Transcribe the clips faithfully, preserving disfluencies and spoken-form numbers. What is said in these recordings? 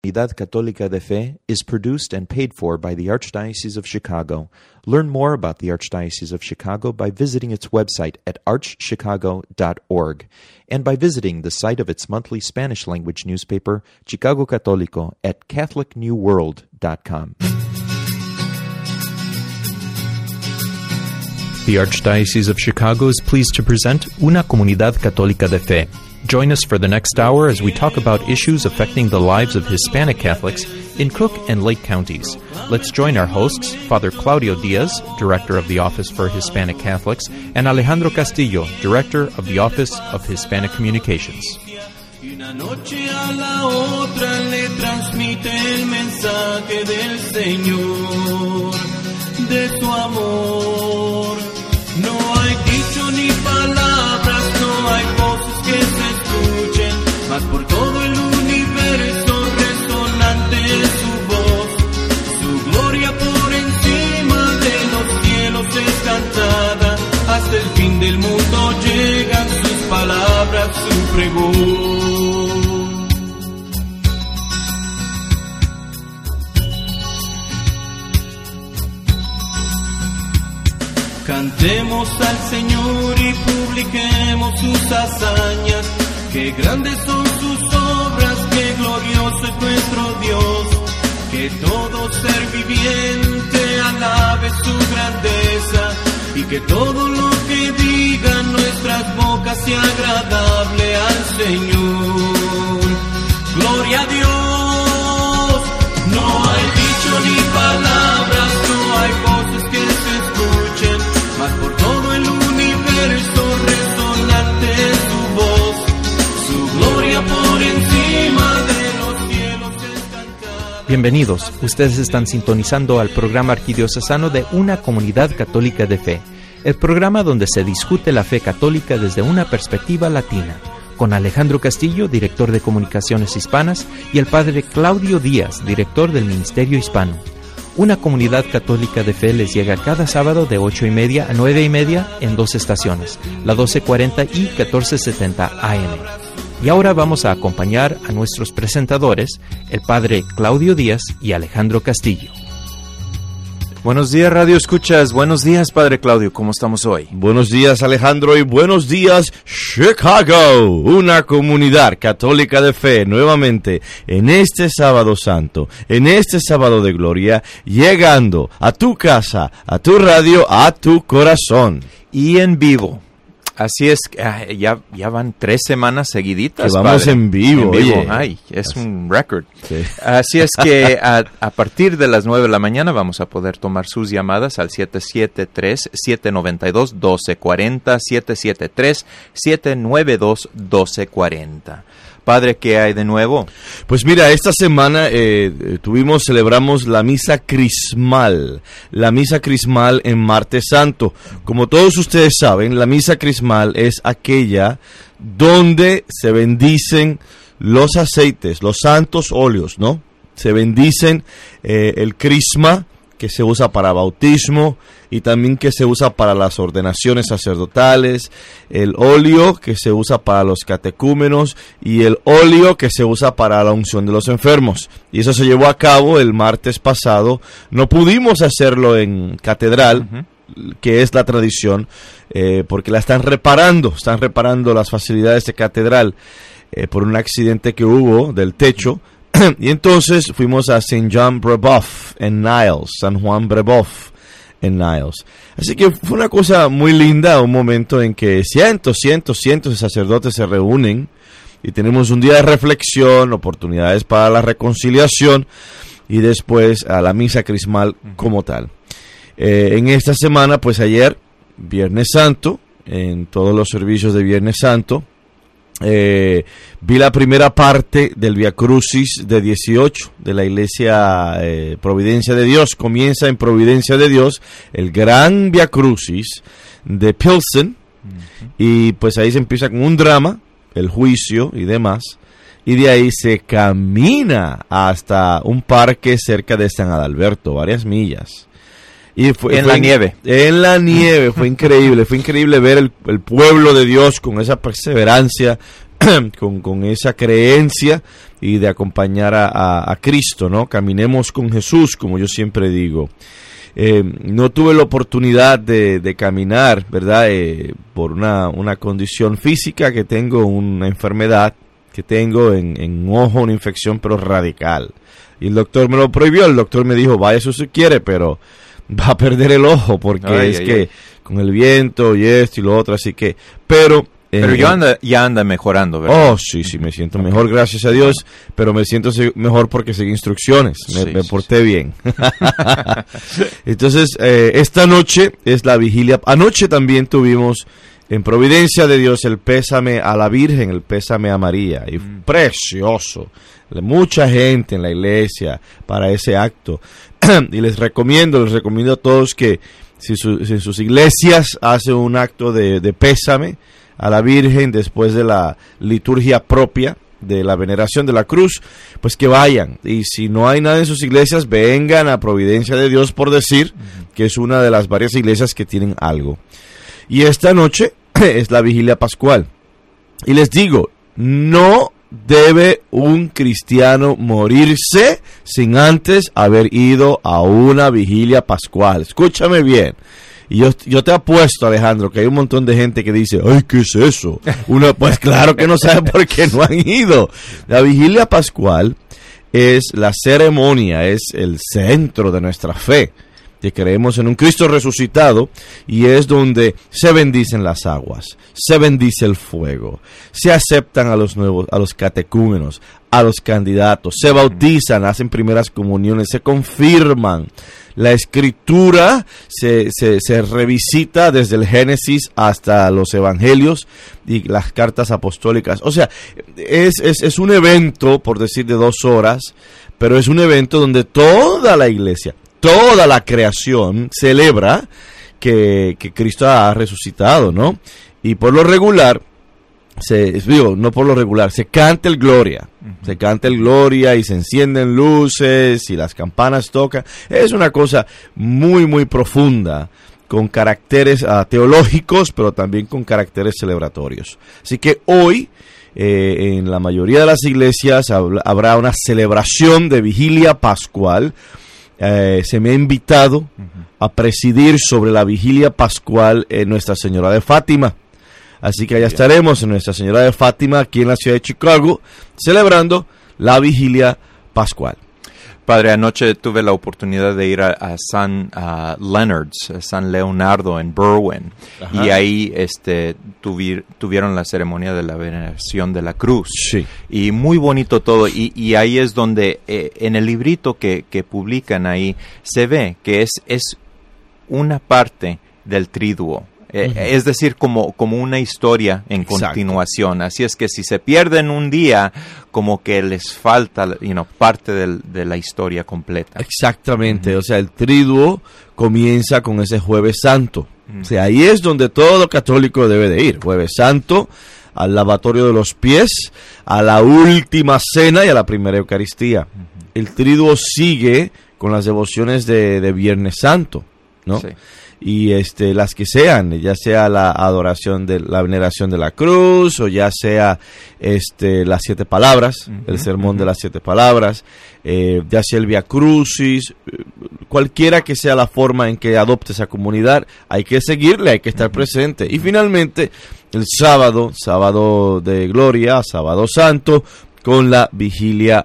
Comunidad Católica de Fe is produced and paid for by the Archdiocese of Chicago. Learn more about the Archdiocese of Chicago by visiting its website at arch chicago dot org and by visiting the site of its monthly Spanish-language newspaper, Chicago Católico, at catholic new world dot com. The Archdiocese of Chicago is pleased to present Una Comunidad Católica de Fe. Join us for the next hour as we talk about issues affecting the lives of Hispanic Catholics in Cook and Lake counties. Let's join our hosts, Father Claudio Diaz, Director of the Office for Hispanic Catholics, and Alejandro Castillo, Director of the Office of Hispanic Communications. Y una noche a la otra le transmite el mensaje del Señor, de su amor. No hay dicho ni palabras, no hay voces que se escuchen, mas por todo el universo resonante es su voz. Su gloria por encima de los cielos es cantada, hasta el fin del mundo llegan sus palabras, su pregón. Cantemos al Señor y publiquemos sus hazañas, que grandes son sus obras, que glorioso es nuestro Dios. Que todo ser viviente alabe su grandeza, y que todo lo que digan nuestras bocas sea agradable al Señor. Gloria a Dios. No hay dicho ni palabras, no hay voces que se escuchen, mas por todo el universo resonante es su voz. Su gloria por encima de los cielos es cantada. Bienvenidos, ustedes están sintonizando al programa arquidiocesano de Una Comunidad Católica de Fe, el programa donde se discute la fe católica desde una perspectiva latina, con Alejandro Castillo, director de Comunicaciones Hispanas, y el padre Claudio Díaz, director del Ministerio Hispano. Una Comunidad Católica de Fe les llega cada sábado de ocho y media a nueve y media en dos estaciones, la doce cuarenta y catorce setenta A M. Y ahora vamos a acompañar a nuestros presentadores, el padre Claudio Díaz y Alejandro Castillo. Buenos días, Radio Escuchas. Buenos días, padre Claudio. ¿Cómo estamos hoy? Buenos días, Alejandro, y buenos días, Chicago. Una comunidad católica de fe, nuevamente, en este sábado santo, en este sábado de gloria, llegando a tu casa, a tu radio, a tu corazón. Y en vivo. Así es, uh, ya, ya van tres semanas seguiditas. Que vamos padre. en vivo, en vivo. oye. Ay, es Así. un récord. Sí. Así es que a, a partir de las nueve de la mañana vamos a poder tomar sus llamadas al siete siete tres, siete nueve dos, uno dos cuatro cero, siete siete tres, siete nueve dos, uno dos cuatro cero. Padre, ¿qué hay de nuevo? Pues mira, esta semana eh, tuvimos, celebramos la misa crismal, la misa crismal en Martes Santo. Como todos ustedes saben, la misa crismal es aquella donde se bendicen los aceites, los santos óleos, ¿no? Se bendicen eh, el crisma, que se usa para bautismo y también que se usa para las ordenaciones sacerdotales, el óleo que se usa para los catecúmenos y el óleo que se usa para la unción de los enfermos. Y eso se llevó a cabo el martes pasado. No pudimos hacerlo en catedral, uh-huh. que es la tradición, eh, porque la están reparando, están reparando las facilidades de catedral eh, por un accidente que hubo del techo. Y entonces fuimos a Saint John Brebeuf en Niles, San Juan Brebeuf en Niles. Así que fue una cosa muy linda, un momento en que cientos, cientos, cientos de sacerdotes se reúnen y tenemos un día de reflexión, oportunidades para la reconciliación y después a la misa crismal como tal. Eh, en esta semana, pues ayer, Viernes Santo, en todos los servicios de Viernes Santo, Eh, vi la primera parte del Via Crucis de dieciocho de la iglesia eh, Providencia de Dios. Comienza en Providencia de Dios el gran Via Crucis de Pilsen, uh-huh. y pues ahí se empieza con un drama, el juicio y demás, y de ahí se camina hasta un parque cerca de San Adalberto, varias millas. Y fue, en fue la in, nieve. En la nieve, fue increíble, fue increíble ver el, el pueblo de Dios con esa perseverancia, con, con esa creencia y de acompañar a, a, a Cristo, ¿no? Caminemos con Jesús, como yo siempre digo. Eh, no tuve la oportunidad de, de caminar, ¿verdad? Eh, por una, una condición física que tengo, una enfermedad que tengo en, en un ojo, una infección pero radical. Y el doctor me lo prohibió, el doctor me dijo, vaya eso si quiere, pero va a perder el ojo porque ay, es ay, que ay. con el viento y esto y lo otro, así que, pero... Pero eh, ya anda, ya anda mejorando, ¿verdad? Oh, sí, sí, me siento mejor, gracias a Dios, pero me siento mejor porque seguí instrucciones, me, sí, me porté sí. bien. Entonces, eh, esta noche es la vigilia. Anoche también tuvimos, en providencia de Dios, el pésame a la Virgen, el pésame a María, y mm. precioso. Mucha gente en la iglesia para ese acto. Y les recomiendo, les recomiendo a todos que si, su, si en sus iglesias hacen un acto de, de pésame a la Virgen después de la liturgia propia de la veneración de la cruz, pues que vayan. Y si no hay nada en sus iglesias, vengan a Providencia de Dios, por decir uh-huh. que es una de las varias iglesias que tienen algo. Y esta noche es la vigilia pascual. Y les digo, no debe un cristiano morirse sin antes haber ido a una vigilia pascual. Escúchame bien. Y yo, yo te apuesto, Alejandro, que hay un montón de gente que dice, ay, ¿qué es eso? Uno, pues claro que no sabe por qué no han ido. La vigilia pascual es la ceremonia, es el centro de nuestra fe, que creemos en un Cristo resucitado, y es donde se bendicen las aguas, se bendice el fuego, se aceptan a los nuevos, a los catecúmenos, a los candidatos, se bautizan, hacen primeras comuniones, se confirman. La escritura se, se, se revisita desde el Génesis hasta los evangelios y las cartas apostólicas. O sea, es, es, es un evento, por decir, de dos horas, pero es un evento donde toda la iglesia, toda la creación celebra que, que Cristo ha resucitado, ¿no? Y por lo regular, se, digo, no por lo regular, se canta el Gloria, uh-huh. se canta el Gloria y se encienden luces y las campanas tocan. Es una cosa muy, muy profunda, con caracteres uh, teológicos, pero también con caracteres celebratorios. Así que hoy, eh, en la mayoría de las iglesias, hab- habrá una celebración de vigilia pascual. Eh, se me ha invitado uh-huh. a presidir sobre la vigilia pascual en Nuestra Señora de Fátima. Así que allá estaremos en Nuestra Señora de Fátima, aquí en la ciudad de Chicago, celebrando la vigilia pascual. Padre, anoche tuve la oportunidad de ir a, a San uh, Leonard's, a San Leonardo en Berwyn. Ajá. Y ahí este, tuvi, tuvieron la ceremonia de la veneración de la cruz. Sí. Y muy bonito todo. Y, y ahí es donde, eh, en el librito que, que publican ahí, se ve que es, es una parte del triduo. Eh, uh-huh. Es decir, como, como una historia en Exacto. continuación. Así es que si se pierden un día, como que les falta, you know, parte del, de la historia completa. Exactamente. Uh-huh. O sea, el triduo comienza con ese Jueves Santo. Uh-huh. O sea, ahí es donde todo católico debe de ir. Jueves Santo, al lavatorio de los pies, a la última cena y a la primera Eucaristía. Uh-huh. El triduo sigue con las devociones de, de Viernes Santo, ¿no? Sí. Y este, las que sean, ya sea la adoración de la veneración de la cruz, o ya sea este, las siete palabras, uh-huh, el sermón uh-huh. de las siete palabras, eh, ya sea el Via Crucis, cualquiera que sea la forma en que adopte esa comunidad, hay que seguirle, hay que estar uh-huh. presente. Y finalmente, el sábado, sábado de gloria, sábado santo, con la vigilia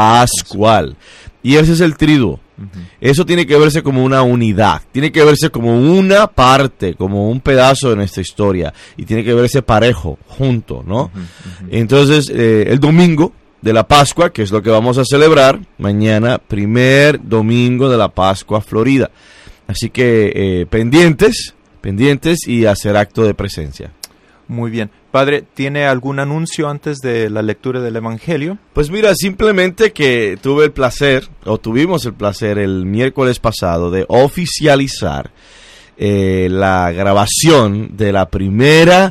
pascual. Y ese es el triduo. Uh-huh. Eso tiene que verse como una unidad, tiene que verse como una parte, como un pedazo de nuestra historia, y tiene que verse parejo, junto, ¿no? Uh-huh, uh-huh. Entonces, eh, el domingo de la Pascua, que es lo que vamos a celebrar mañana, primer domingo de la Pascua Florida. Así que eh, pendientes, pendientes y hacer acto de presencia. Muy bien. Padre, ¿tiene algún anuncio antes de la lectura del Evangelio? Pues mira, simplemente que tuve el placer, o tuvimos el placer el miércoles pasado de oficializar eh, la grabación de la primera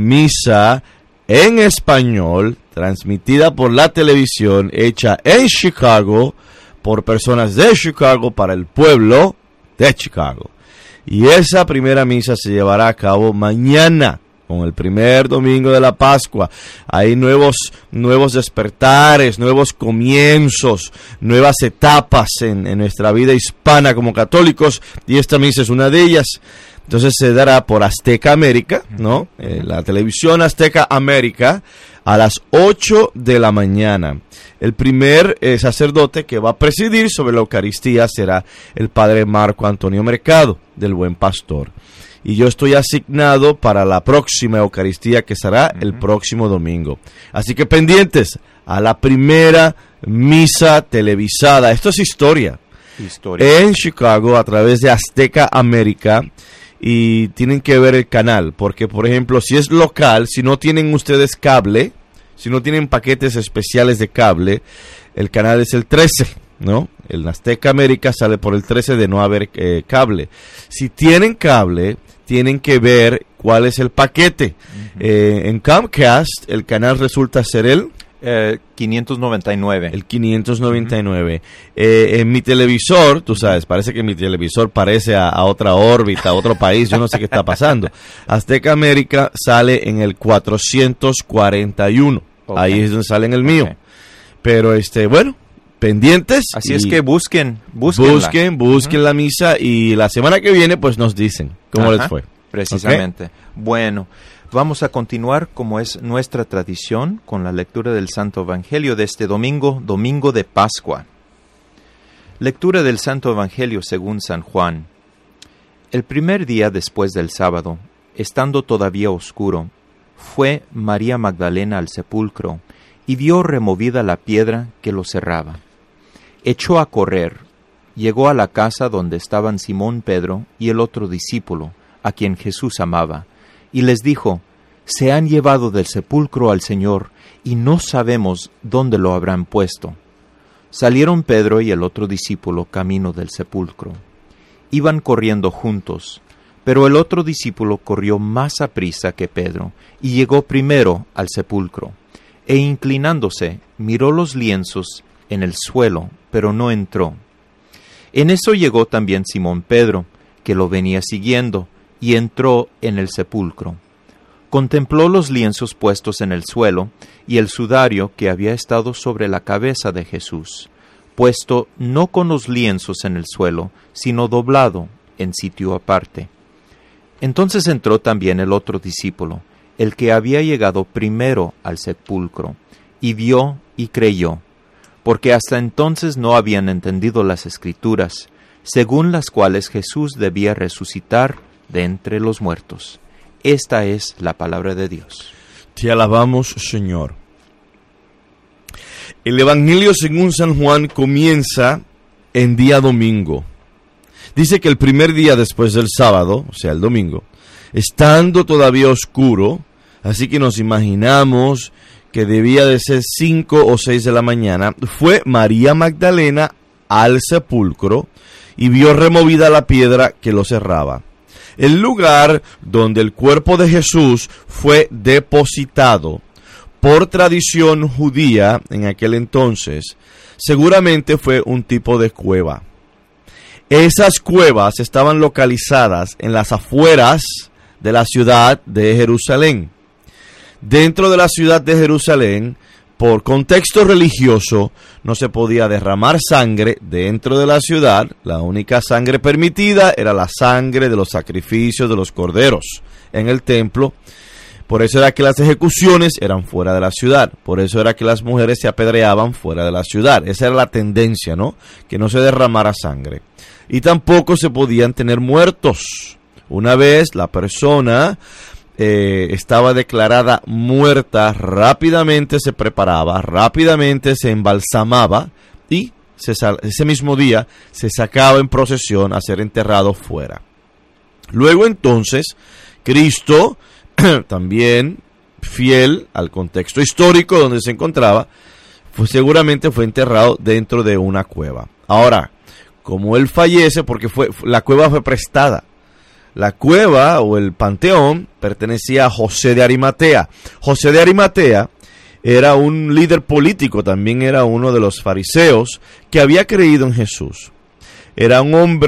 misa en español, transmitida por la televisión, hecha en Chicago, por personas de Chicago, para el pueblo de Chicago. Y esa primera misa se llevará a cabo mañana. con el primer domingo de la Pascua. Hay nuevos, nuevos despertares, nuevos comienzos, nuevas etapas en, en nuestra vida hispana como católicos, y esta misa es una de ellas. Entonces se dará por Azteca América, ¿no? Eh, la televisión Azteca América, a las ocho de la mañana. El primer eh, sacerdote que va a presidir sobre la Eucaristía será el padre Marco Antonio Mercado, del Buen Pastor. Y yo estoy asignado para la próxima Eucaristía, que será uh-huh. el próximo domingo. Así que pendientes a la primera misa televisada. Esto es historia. Historia. En Chicago, a través de Azteca América. Y tienen que ver el canal, porque por ejemplo, si es local, si no tienen ustedes cable, si no tienen paquetes especiales de cable, el canal es el trece, ¿no? El Azteca América sale por el trece de no haber eh, cable. Si tienen cable, tienen que ver cuál es el paquete. Uh-huh. Eh, en Comcast, el canal resulta ser el... Eh, quinientos noventa y nueve. El quinientos noventa y nueve. Uh-huh. Eh, en mi televisor, tú sabes, parece que mi televisor parece a, a otra órbita, a otro país, yo no sé qué está pasando. Azteca América sale en el cuatrocientos cuarenta y uno. Okay. Ahí es donde sale en el mío. Okay. Pero, este, bueno, pendientes. Así es que busquen, busquen, busquen, busquen uh-huh. la misa, y la semana que viene, pues nos dicen cómo uh-huh. les fue. Precisamente. Okay. Bueno. Vamos a continuar, como es nuestra tradición, con la lectura del Santo Evangelio de este domingo, domingo de Pascua. Lectura del Santo Evangelio según San Juan. El primer día después del sábado, estando todavía oscuro, fue María Magdalena al sepulcro y vio removida la piedra que lo cerraba. Echó a correr, llegó a la casa donde estaban Simón Pedro y el otro discípulo, a quien Jesús amaba, y les dijo: se han llevado del sepulcro al Señor, y no sabemos dónde lo habrán puesto. Salieron Pedro y el otro discípulo camino del sepulcro. Iban corriendo juntos, pero el otro discípulo corrió más aprisa que Pedro, y llegó primero al sepulcro, e inclinándose, miró los lienzos en el suelo, pero no entró. En eso llegó también Simón Pedro, que lo venía siguiendo, y entró en el sepulcro. Contempló los lienzos puestos en el suelo y el sudario que había estado sobre la cabeza de Jesús, puesto no con los lienzos en el suelo, sino doblado en sitio aparte. Entonces entró también el otro discípulo, el que había llegado primero al sepulcro, y vio y creyó, porque hasta entonces no habían entendido las Escrituras, según las cuales Jesús debía resucitar de entre los muertos. Esta es la palabra de Dios. Te alabamos, Señor. El Evangelio según San Juan comienza en día domingo. Dice que el primer día después del sábado, o sea, el domingo, estando todavía oscuro, así que nos imaginamos que debía de ser cinco o seis de la mañana, fue María Magdalena al sepulcro y vio removida la piedra que lo cerraba. El lugar donde el cuerpo de Jesús fue depositado, por tradición judía en aquel entonces, seguramente fue un tipo de cueva. Esas cuevas estaban localizadas en las afueras de la ciudad de Jerusalén. Dentro de la ciudad de Jerusalén, por contexto religioso, no se podía derramar sangre dentro de la ciudad. La única sangre permitida era la sangre de los sacrificios de los corderos en el templo. Por eso era que las ejecuciones eran fuera de la ciudad. Por eso era que las mujeres se apedreaban fuera de la ciudad. Esa era la tendencia, ¿no? Que no se derramara sangre. Y tampoco se podían tener muertos. Una vez la persona eh, estaba declarada muerta, rápidamente se preparaba, rápidamente se embalsamaba y se sal- ese mismo día se sacaba en procesión a ser enterrado fuera. Luego entonces, Cristo, también fiel al contexto histórico donde se encontraba, pues seguramente fue enterrado dentro de una cueva. Ahora, como él fallece, porque fue la cueva fue prestada. La cueva o el panteón pertenecía a José de Arimatea. José de Arimatea era un líder político, también era uno de los fariseos que había creído en Jesús. Era un hombre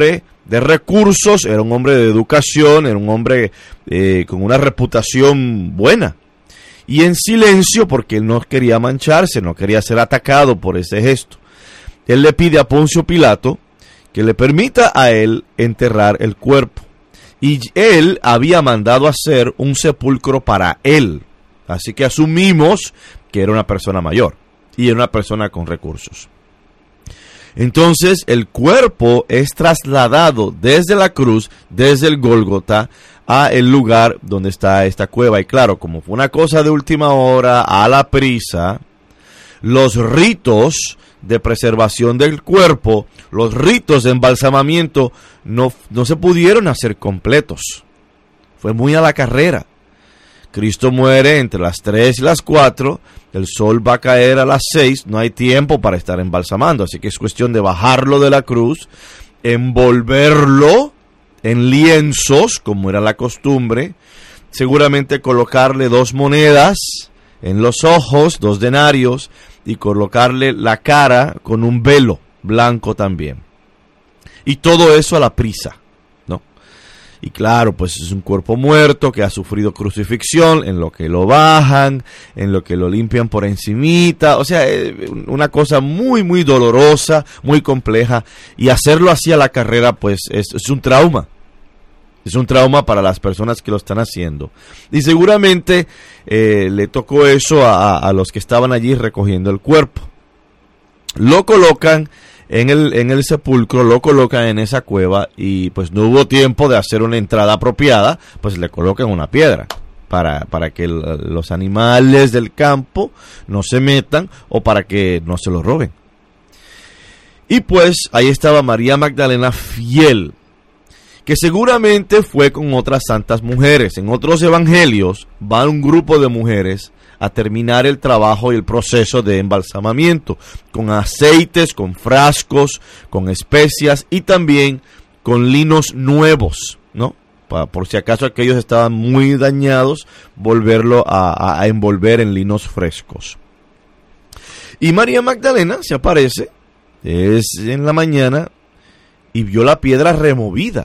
de recursos, era un hombre de educación, era un hombre eh, con una reputación buena. Y en silencio, porque él no quería mancharse, no quería ser atacado por ese gesto, él le pide a Poncio Pilato que le permita a él enterrar el cuerpo. Y él había mandado hacer un sepulcro para él. Así que asumimos que era una persona mayor y era una persona con recursos. Entonces el cuerpo es trasladado desde la cruz, desde el Gólgota, a el lugar donde está esta cueva. Y claro, como fue una cosa de última hora, a la prisa, los ritos de preservación del cuerpo, los ritos de embalsamamiento, no, no se pudieron hacer completos. Fue muy a la carrera. Cristo muere entre las tres y las cuatro, el sol va a caer a las seis, no hay tiempo para estar embalsamando, así que es cuestión de bajarlo de la cruz, envolverlo en lienzos, como era la costumbre, seguramente colocarle dos monedas en los ojos, dos denarios, y colocarle la cara con un velo blanco también. Y todo eso a la prisa. Y claro, pues es un cuerpo muerto que ha sufrido crucifixión, en lo que lo bajan, en lo que lo limpian por encimita. O sea, una cosa muy, muy dolorosa, muy compleja. Y hacerlo así a la carrera, pues es, es un trauma. Es un trauma para las personas que lo están haciendo. Y seguramente eh, le tocó eso a, a los que estaban allí recogiendo el cuerpo. Lo colocan en el, en el sepulcro, lo colocan en esa cueva y pues no hubo tiempo de hacer una entrada apropiada, pues le colocan una piedra para, para que el, los animales del campo no se metan o para que no se lo roben. Y pues ahí estaba María Magdalena fiel, que seguramente fue con otras santas mujeres. En otros evangelios va un grupo de mujeres a terminar el trabajo y el proceso de embalsamamiento, con aceites, con frascos, con especias y también con linos nuevos, ¿no? Para, por si acaso aquellos estaban muy dañados, volverlo a, a envolver en linos frescos. Y María Magdalena se aparece, es en la mañana, y vio la piedra removida.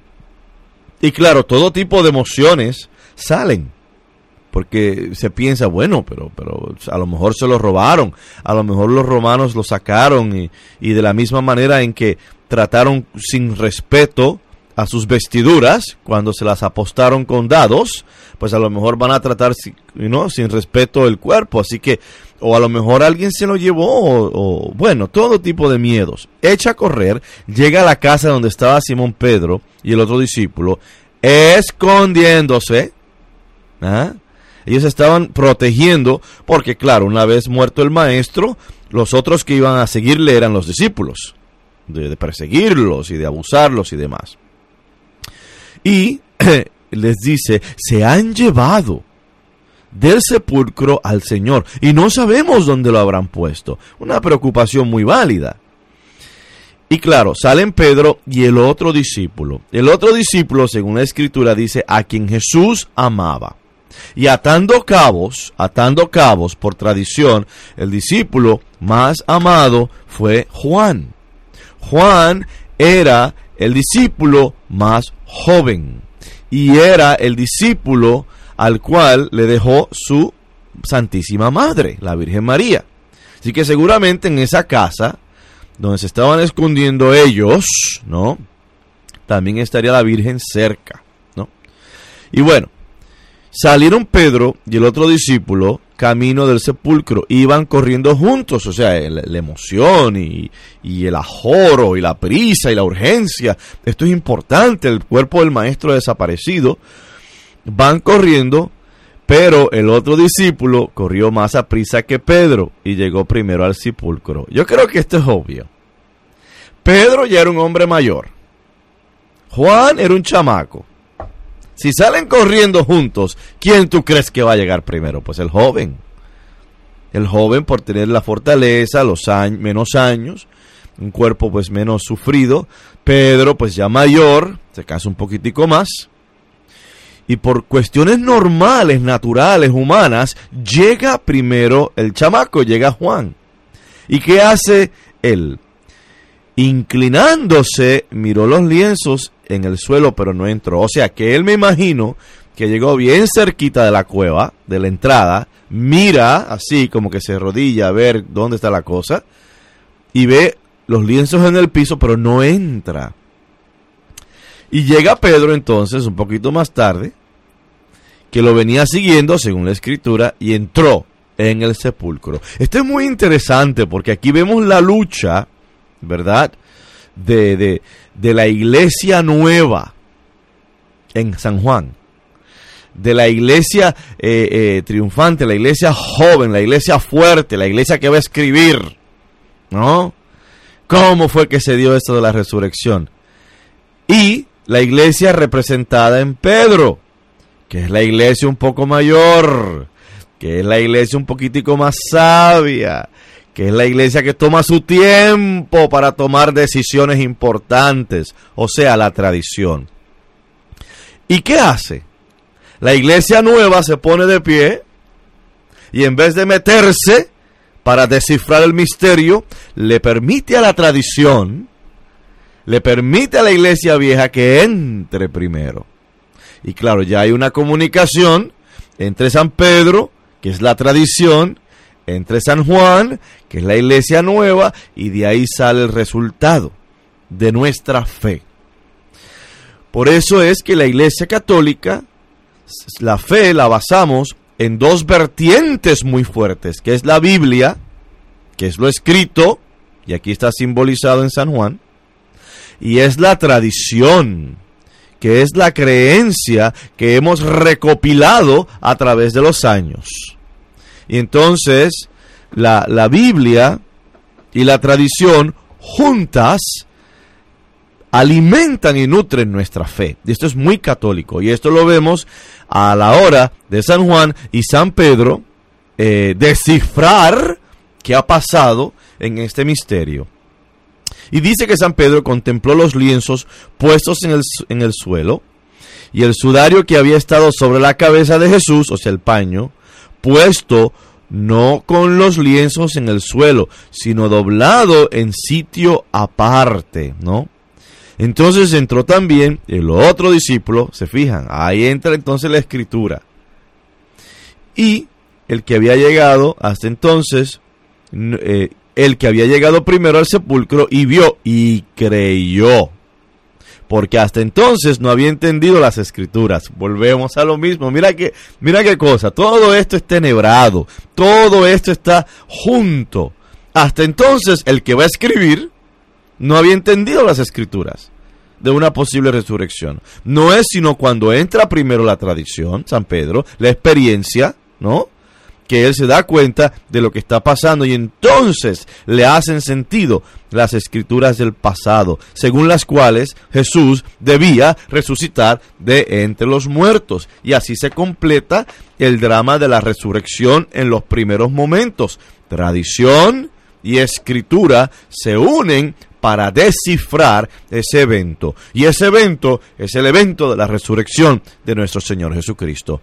Y claro, todo tipo de emociones salen. Porque se piensa, bueno, pero, pero a lo mejor se lo robaron, a lo mejor los romanos lo sacaron y, y de la misma manera en que trataron sin respeto a sus vestiduras cuando se las apostaron con dados, pues a lo mejor van a tratar ¿no? sin respeto el cuerpo, así que, o a lo mejor alguien se lo llevó, o, o bueno, todo tipo de miedos. Echa a correr, llega a la casa donde estaba Simón Pedro y el otro discípulo, escondiéndose, ¿ah? Ellos estaban protegiendo porque, claro, una vez muerto el maestro, los otros que iban a seguirle eran los discípulos, de, de perseguirlos y de abusarlos y demás. Y les dice, se han llevado del sepulcro al Señor y no sabemos dónde lo habrán puesto. Una preocupación muy válida. Y claro, salen Pedro y el otro discípulo. El otro discípulo, según la Escritura, dice, a quien Jesús amaba. Y atando cabos, atando cabos por tradición, el discípulo más amado fue Juan. Juan era el discípulo más joven y era el discípulo al cual le dejó su Santísima Madre, la Virgen María. Así que seguramente en esa casa donde se estaban escondiendo ellos, ¿no? También estaría la Virgen cerca, ¿no? Y bueno, salieron Pedro y el otro discípulo camino del sepulcro. Iban corriendo juntos, o sea, la, la emoción y, y el ajoro y la prisa y la urgencia. Esto es importante, el cuerpo del maestro desaparecido. Van corriendo, pero el otro discípulo corrió más a prisa que Pedro y llegó primero al sepulcro. Yo creo que esto es obvio. Pedro ya era un hombre mayor. Juan era un chamaco. Si salen corriendo juntos, ¿quién tú crees que va a llegar primero? Pues el joven. El joven por tener la fortaleza, los años, menos años, un cuerpo pues menos sufrido. Pedro pues ya mayor, se cansa un poquitico más. Y por cuestiones normales, naturales, humanas, llega primero el chamaco, llega Juan. ¿Y qué hace él? inclinándose, miró los lienzos en el suelo, pero no entró. O sea que él, me imagino que llegó bien cerquita de la cueva, de la entrada, mira así como que se arrodilla a ver dónde está la cosa, y ve los lienzos en el piso, pero no entra. Y llega Pedro entonces, un poquito más tarde, que lo venía siguiendo según la escritura, y entró en el sepulcro. Esto es muy interesante porque aquí vemos la lucha, ¿verdad?, de, de, de la iglesia nueva en San Juan, de la iglesia eh, eh, triunfante, la iglesia joven, la iglesia fuerte, la iglesia que va a escribir, ¿no? ¿Cómo fue que se dio esto de la resurrección? Y la iglesia representada en Pedro, que es la iglesia un poco mayor, que es la iglesia un poquitico más sabia, que es la iglesia que toma su tiempo para tomar decisiones importantes, o sea, la tradición. ¿Y qué hace? La iglesia nueva se pone de pie y en vez de meterse para descifrar el misterio, le permite a la tradición, le permite a la iglesia vieja que entre primero. Y claro, ya hay una comunicación entre San Pedro, que es la tradición, entre San Juan, que es la iglesia nueva, y de ahí sale el resultado de nuestra fe. Por eso es que la iglesia católica, la fe la basamos en dos vertientes muy fuertes, que es la Biblia, que es lo escrito, y aquí está simbolizado en San Juan, y es la tradición, que es la creencia que hemos recopilado a través de los años. Y entonces, la, la Biblia y la tradición juntas alimentan y nutren nuestra fe. Y esto es muy católico. Y esto lo vemos a la hora de San Juan y San Pedro eh, descifrar qué ha pasado en este misterio. Y dice que San Pedro contempló los lienzos puestos en el, en el suelo y el sudario que había estado sobre la cabeza de Jesús, o sea, el paño, puesto no con los lienzos en el suelo, sino doblado en sitio aparte, ¿no? Entonces entró también el otro discípulo, se fijan, ahí entra entonces la escritura. Y el que había llegado hasta entonces, eh, el que había llegado primero al sepulcro y vio y creyó. Porque hasta entonces no había entendido las escrituras. Volvemos a lo mismo. Mira que, mira qué cosa. Todo esto es tenebrado. Todo esto está junto. Hasta entonces el que va a escribir no había entendido las escrituras de una posible resurrección. No es sino cuando entra primero la tradición, San Pedro, la experiencia, ¿no?, que él se da cuenta de lo que está pasando y entonces le hacen sentido las escrituras del pasado, según las cuales Jesús debía resucitar de entre los muertos. Y así se completa el drama de la resurrección en los primeros momentos. Tradición y escritura se unen para descifrar ese evento. Y ese evento es el evento de la resurrección de nuestro Señor Jesucristo.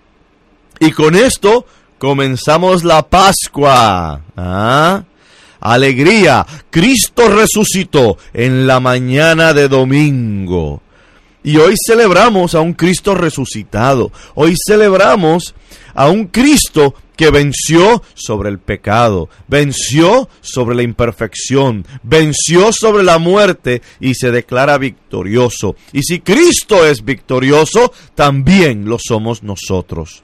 Y con esto comenzamos la Pascua. ¿Ah? Alegría. Cristo resucitó en la mañana de domingo. Y hoy celebramos a un Cristo resucitado. Hoy celebramos a un Cristo que venció sobre el pecado, venció sobre la imperfección, venció sobre la muerte y se declara victorioso. Y si Cristo es victorioso, también lo somos nosotros.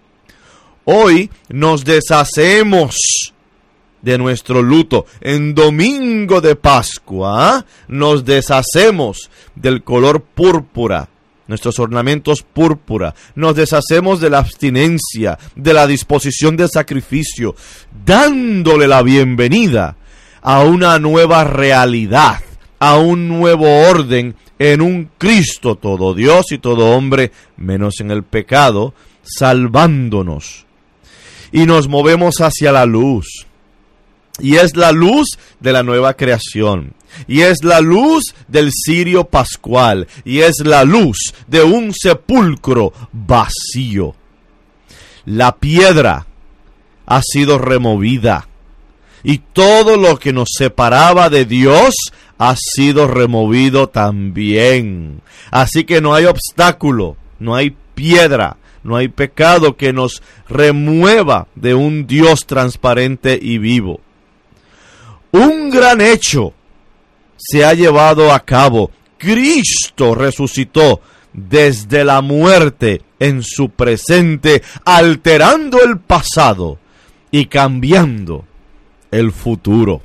Hoy nos deshacemos de nuestro luto. En domingo de Pascua nos deshacemos del color púrpura, nuestros ornamentos púrpura. Nos deshacemos de la abstinencia, de la disposición de sacrificio, dándole la bienvenida a una nueva realidad, a un nuevo orden en un Cristo todo Dios y todo hombre, menos en el pecado, salvándonos. Y nos movemos hacia la luz. Y es la luz de la nueva creación. Y es la luz del cirio pascual. Y es la luz de un sepulcro vacío. La piedra ha sido removida. Y todo lo que nos separaba de Dios ha sido removido también. Así que no hay obstáculo, no hay piedra, no hay pecado que nos remueva de un Dios transparente y vivo. Un gran hecho se ha llevado a cabo. Cristo resucitó desde la muerte en su presente, alterando el pasado y cambiando el futuro.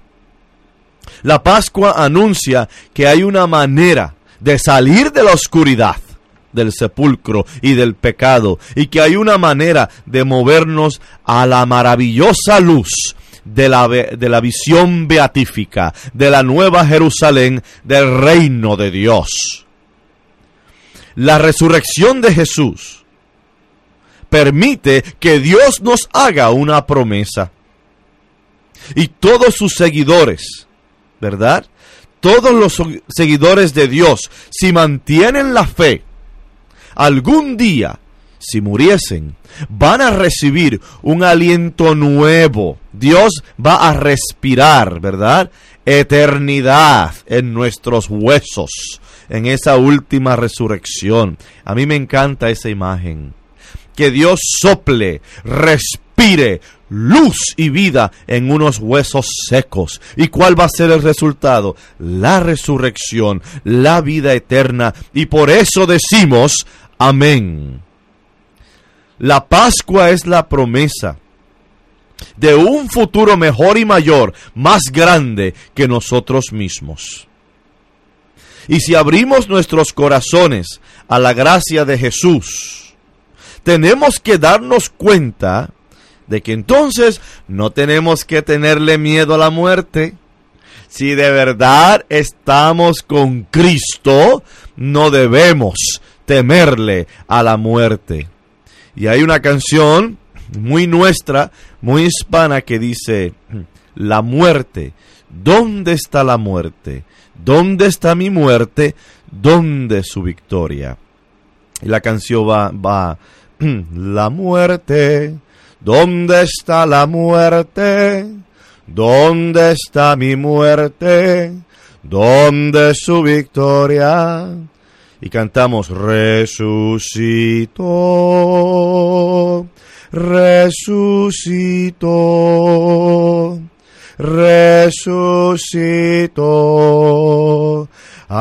La Pascua anuncia que hay una manera de salir de la oscuridad, del sepulcro y del pecado, y que hay una manera de movernos a la maravillosa luz de la, de la visión beatífica, de la nueva Jerusalén, del reino de Dios. La resurrección de Jesús permite que Dios nos haga una promesa. Y todos sus seguidores, ¿verdad? Todos los seguidores de Dios, si mantienen la fe, algún día, si muriesen, van a recibir un aliento nuevo. Dios va a respirar, ¿verdad? Eternidad en nuestros huesos, en esa última resurrección. A mí me encanta esa imagen. Que Dios sople, respire luz y vida en unos huesos secos. ¿Y cuál va a ser el resultado? La resurrección, la vida eterna. Y por eso decimos amén. La Pascua es la promesa de un futuro mejor y mayor, más grande que nosotros mismos. Y si abrimos nuestros corazones a la gracia de Jesús, tenemos que darnos cuenta de que entonces no tenemos que tenerle miedo a la muerte. Si de verdad estamos con Cristo, no debemos temerle a la muerte. Y hay una canción muy nuestra, muy hispana, que dice: la muerte, ¿dónde está la muerte? ¿Dónde está mi muerte? ¿Dónde su victoria? Y la canción va, va, la muerte, ¿dónde está la muerte? ¿Dónde está mi muerte? ¿Dónde su victoria? Y cantamos: resucitó, resucitó, resucitó,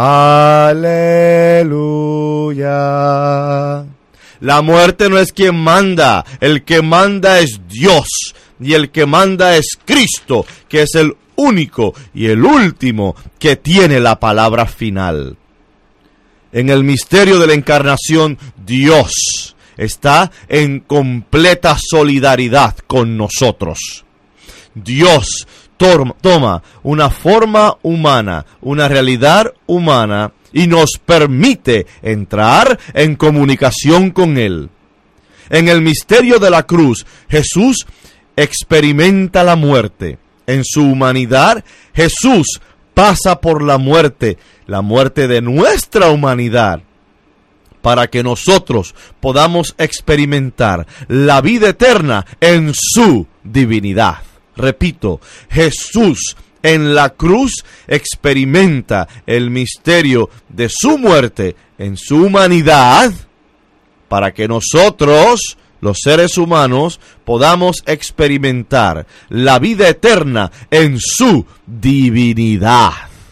aleluya. La muerte no es quien manda, el que manda es Dios, y el que manda es Cristo, que es el único y el último que tiene la palabra final. En el misterio de la encarnación, Dios está en completa solidaridad con nosotros. Dios to- toma una forma humana, una realidad humana, y nos permite entrar en comunicación con Él. En el misterio de la cruz, Jesús experimenta la muerte. En su humanidad, Jesús pasa por la muerte, la muerte de nuestra humanidad, para que nosotros podamos experimentar la vida eterna en su divinidad. Repito, Jesús en la cruz experimenta el misterio de su muerte en su humanidad, para que nosotros, los seres humanos, podamos experimentar la vida eterna en su divinidad.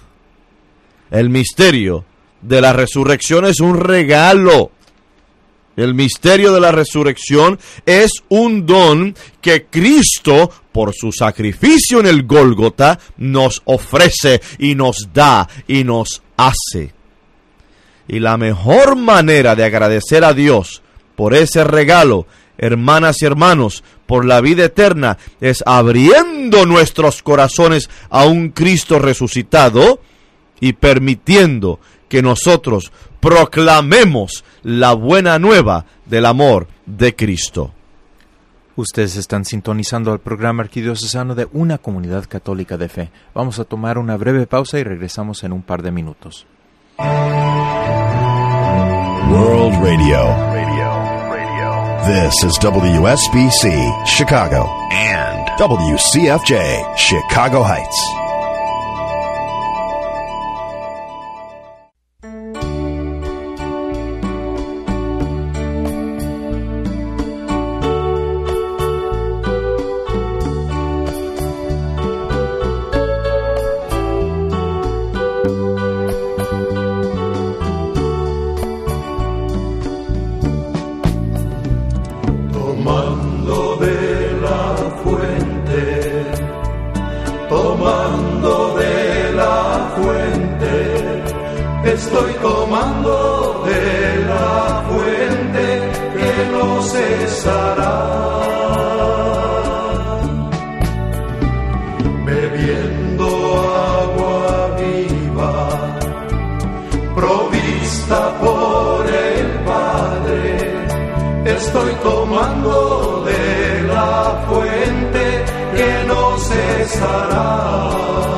El misterio de la resurrección es un regalo. El misterio de la resurrección es un don que Cristo, por su sacrificio en el Gólgota, nos ofrece y nos da y nos hace. Y la mejor manera de agradecer a Dios por ese regalo, hermanas y hermanos, por la vida eterna, es abriendo nuestros corazones a un Cristo resucitado y permitiendo que nosotros proclamemos la buena nueva del amor de Cristo. Ustedes están sintonizando al programa arquidiocesano de Una Comunidad Católica de Fe. Vamos a tomar una breve pausa y regresamos en un par de minutos. World Radio. Radio. Radio. This is W S B C, Chicago. And W C F J, Chicago Heights. Estoy tomando de la fuente que no cesará, bebiendo agua viva, provista por el Padre. Estoy tomando de la fuente que no cesará.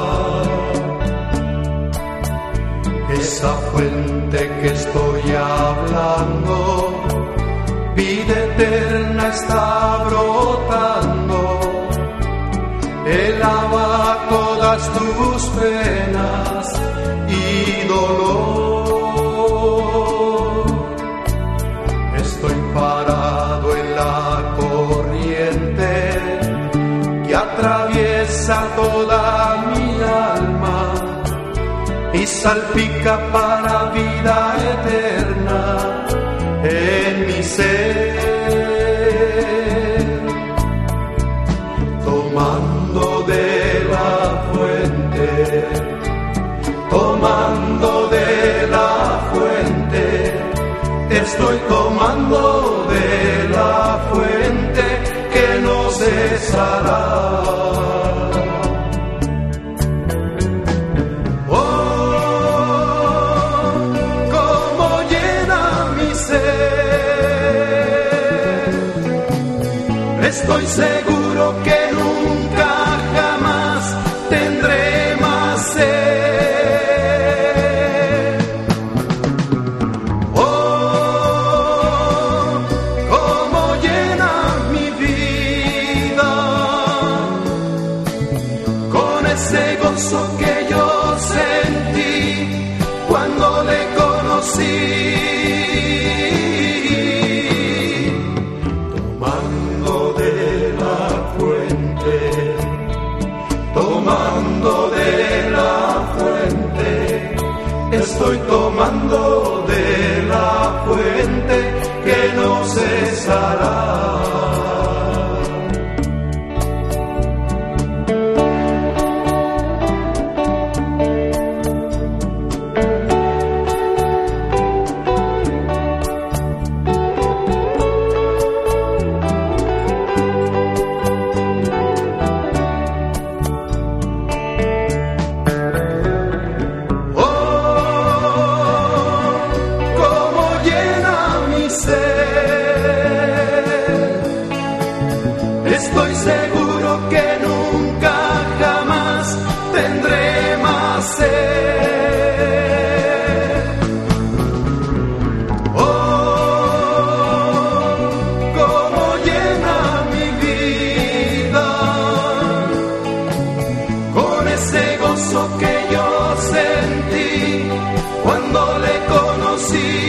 Esa fuente que estoy hablando, vida eterna está brotando. Él lava todas tus penas y dolor. Estoy parado en la corriente que atraviesa toda mi alma y salpica para vida eterna en mi ser. Tomando de la fuente, tomando de la fuente, estoy tomando de la fuente que no cesará. Estoy seguro que nunca jamás tendré más sed. Oh, cómo llena mi vida con ese gozo que yo sentí cuando le conocí. Tomando de la fuente, estoy tomando de la fuente que no cesará. Estoy seguro que nunca jamás tendré más sed. Oh, cómo llena mi vida con ese gozo que yo sentí cuando le conocí.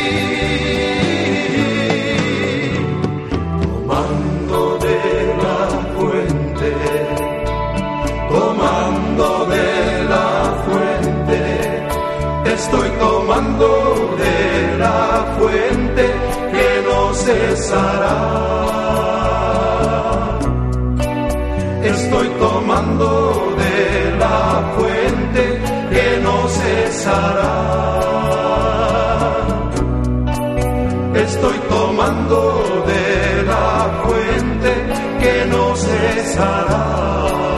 Tomando de la fuente, estoy tomando de la fuente que no cesará. Estoy tomando de la fuente que no cesará. Estoy tomando de la fuente que no cesará.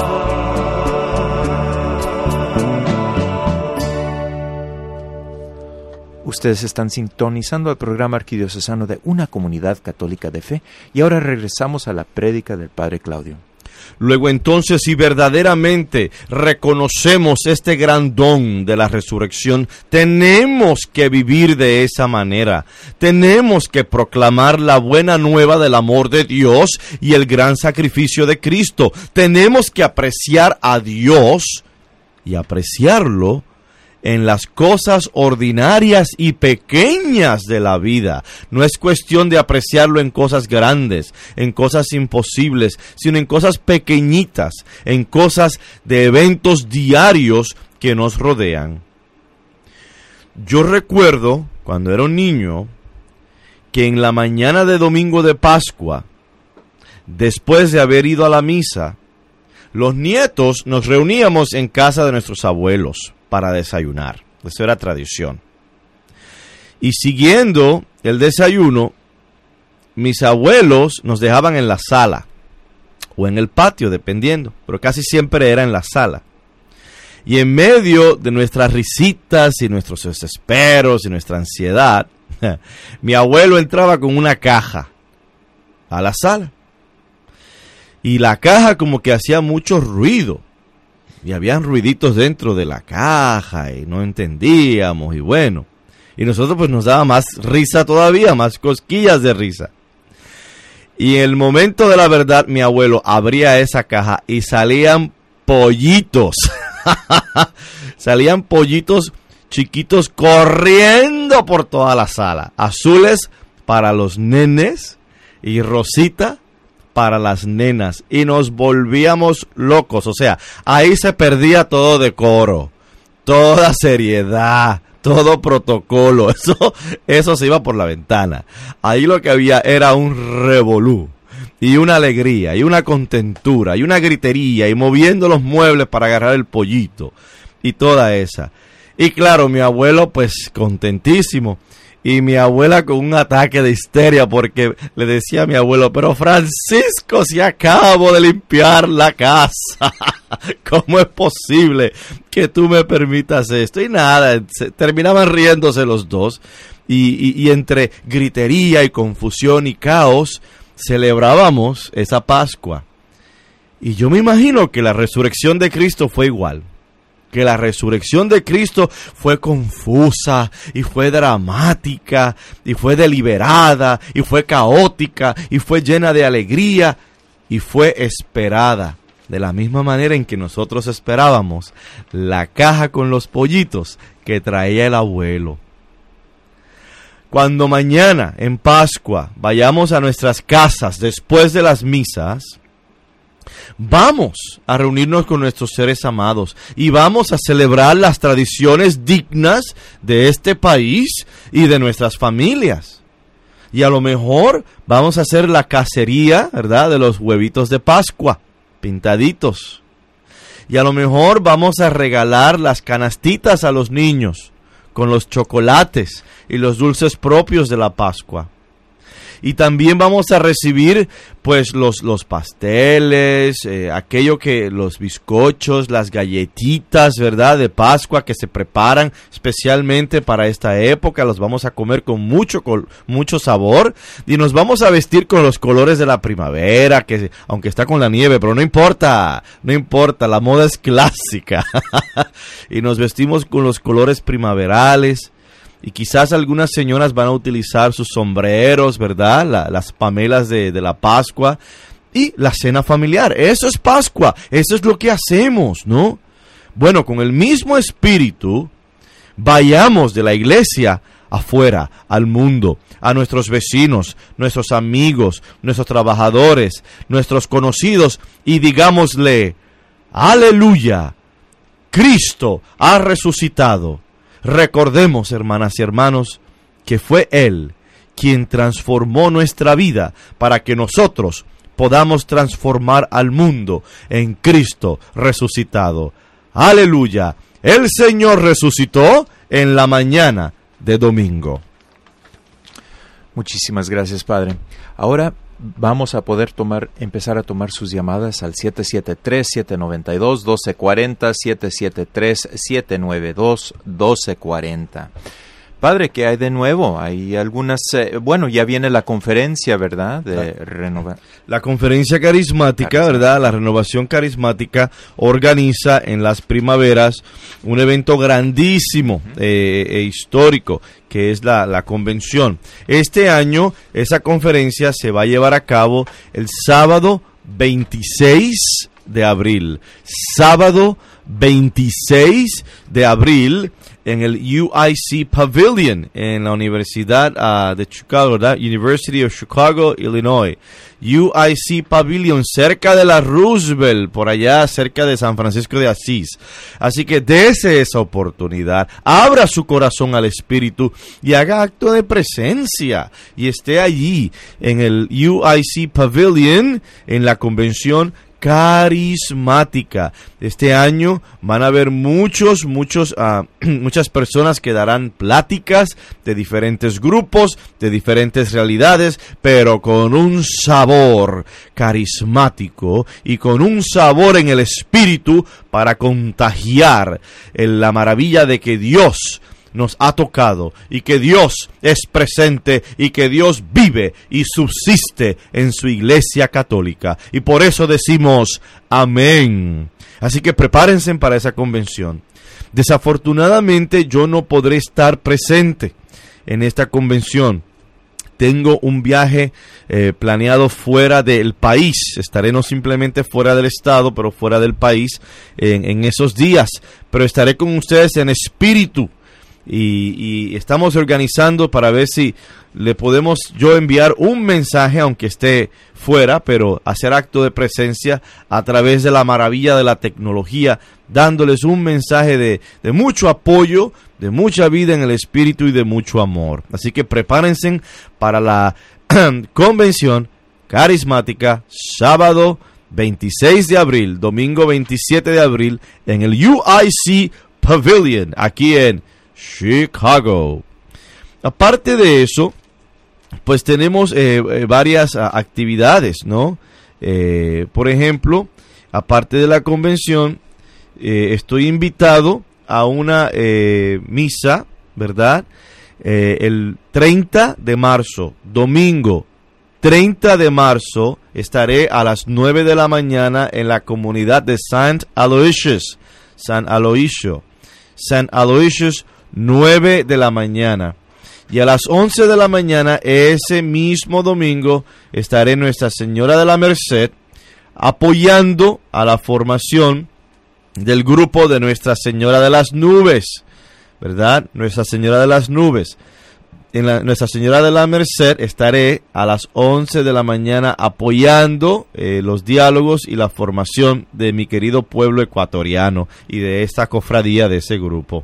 Ustedes están sintonizando el programa arquidiocesano de Una Comunidad Católica de Fe y ahora regresamos a la prédica del Padre Claudio. Luego entonces, si verdaderamente reconocemos este gran don de la resurrección, tenemos que vivir de esa manera. Tenemos que proclamar la buena nueva del amor de Dios y el gran sacrificio de Cristo. Tenemos que apreciar a Dios y apreciarlo en las cosas ordinarias y pequeñas de la vida. No es cuestión de apreciarlo en cosas grandes, en cosas imposibles, sino en cosas pequeñitas, en cosas de eventos diarios que nos rodean. Yo recuerdo, cuando era un niño, que en la mañana de domingo de Pascua, después de haber ido a la misa, los nietos nos reuníamos en casa de nuestros abuelos para desayunar. Eso era tradición. Y siguiendo el desayuno, mis abuelos nos dejaban en la sala o en el patio, dependiendo, pero casi siempre era en la sala. Y en medio de nuestras risitas y nuestros desesperos y nuestra ansiedad, mi abuelo entraba con una caja a la sala. Y la caja como que hacía mucho ruido. Y habían ruiditos dentro de la caja y no entendíamos y bueno. Y nosotros pues nos daba más risa todavía, más cosquillas de risa. Y en el momento de la verdad mi abuelo abría esa caja y salían pollitos. Salían pollitos chiquitos corriendo por toda la sala. Azules para los nenes y rosita para las nenas, y nos volvíamos locos. O sea, ahí se perdía todo decoro, toda seriedad, todo protocolo. Eso, eso se iba por la ventana. Ahí lo que había era un revolú, y una alegría, y una contentura, y una gritería, y moviendo los muebles para agarrar el pollito, y toda esa. Y claro, mi abuelo pues contentísimo. Y mi abuela con un ataque de histeria porque le decía a mi abuelo, pero Francisco, si acabo de limpiar la casa, ¿cómo es posible que tú me permitas esto? Y nada, se, terminaban riéndose los dos y, y, y entre gritería y confusión y caos celebrábamos esa Pascua. Y yo me imagino que la resurrección de Cristo fue igual. Que la resurrección de Cristo fue confusa y fue dramática y fue deliberada y fue caótica y fue llena de alegría y fue esperada. De la misma manera en que nosotros esperábamos la caja con los pollitos que traía el abuelo. Cuando mañana en Pascua vayamos a nuestras casas después de las misas, vamos a reunirnos con nuestros seres amados y vamos a celebrar las tradiciones dignas de este país y de nuestras familias. Y a lo mejor vamos a hacer la cacería, ¿verdad?, de los huevitos de Pascua, pintaditos. Y a lo mejor vamos a regalar las canastitas a los niños con los chocolates y los dulces propios de la Pascua. Y también vamos a recibir pues los, los pasteles, eh, aquello que, los bizcochos, las galletitas, ¿verdad?, de Pascua que se preparan especialmente para esta época. Los vamos a comer con mucho, con mucho sabor. Y nos vamos a vestir con los colores de la primavera, que aunque está con la nieve, pero no importa, no importa, la moda es clásica. Y nos vestimos con los colores primaverales. Y quizás algunas señoras van a utilizar sus sombreros, ¿verdad? La, las pamelas de, de la Pascua. Y la cena familiar. Eso es Pascua. Eso es lo que hacemos, ¿no? Bueno, con el mismo espíritu, vayamos de la iglesia afuera, al mundo, a nuestros vecinos, nuestros amigos, nuestros trabajadores, nuestros conocidos, y digámosle, ¡aleluya! Cristo ha resucitado. Recordemos, hermanas y hermanos, que fue Él quien transformó nuestra vida para que nosotros podamos transformar al mundo en Cristo resucitado. ¡Aleluya! El Señor resucitó en la mañana de domingo. Muchísimas gracias, Padre. Ahora vamos a poder tomar, empezar a tomar sus llamadas al siete siete tres, siete nueve dos, uno dos cuatro cero, siete siete tres, siete nueve dos, uno dos cuatro cero. Padre, ¿qué hay de nuevo? Hay algunas, eh, bueno, ya viene la conferencia, ¿verdad? De renovar. La conferencia carismática, carismática, ¿verdad? La renovación carismática organiza en las primaveras un evento grandísimo uh-huh. eh, e histórico, que es la, la convención. Este año, esa conferencia se va a llevar a cabo el sábado veintiséis de abril. Sábado veintiséis de abril en el U I C Pavilion en la Universidad uh, de Chicago, ¿verdad? University of Chicago, Illinois. U I C Pavilion, cerca de la Roosevelt, por allá cerca de San Francisco de Asís. Así que dése esa oportunidad, abra su corazón al Espíritu y haga acto de presencia y esté allí en el U I C Pavilion en la convención carismática. Este año van a haber muchos, muchos, uh, muchas personas que darán pláticas de diferentes grupos, de diferentes realidades, pero con un sabor carismático y con un sabor en el espíritu para contagiar en la maravilla de que Dios nos ha tocado y que Dios es presente y que Dios vive y subsiste en su iglesia católica. Y por eso decimos amén. Así que prepárense para esa convención. Desafortunadamente yo no podré estar presente en esta convención. Tengo un viaje eh, planeado fuera del país. Estaré no simplemente fuera del estado, pero fuera del país en, en esos días. Pero estaré con ustedes en espíritu. Y, y estamos organizando para ver si le podemos yo enviar un mensaje, aunque esté fuera, pero hacer acto de presencia a través de la maravilla de la tecnología, dándoles un mensaje de, de mucho apoyo, de mucha vida en el espíritu y de mucho amor. Así que prepárense para la convención carismática, sábado veintiséis de abril, domingo veintisiete de abril, en el U I C Pavilion, aquí en Chicago. Aparte de eso, pues tenemos eh, eh, varias uh, actividades, ¿no? Eh, por ejemplo, aparte de la convención, eh, estoy invitado a una eh, misa, ¿verdad? Eh, el treinta de marzo, domingo treinta de marzo, estaré a las nueve de la mañana en la comunidad de Saint Aloysius, San Aloysio, San Aloysius, nueve de la mañana. Y a las once de la mañana, ese mismo domingo, estaré en Nuestra Señora de la Merced apoyando a la formación del grupo de Nuestra Señora de las Nubes, ¿verdad? Nuestra Señora de las Nubes. En la, Nuestra Señora de la Merced estaré a las once de la mañana apoyando eh, los diálogos y la formación de mi querido pueblo ecuatoriano y de esta cofradía de ese grupo.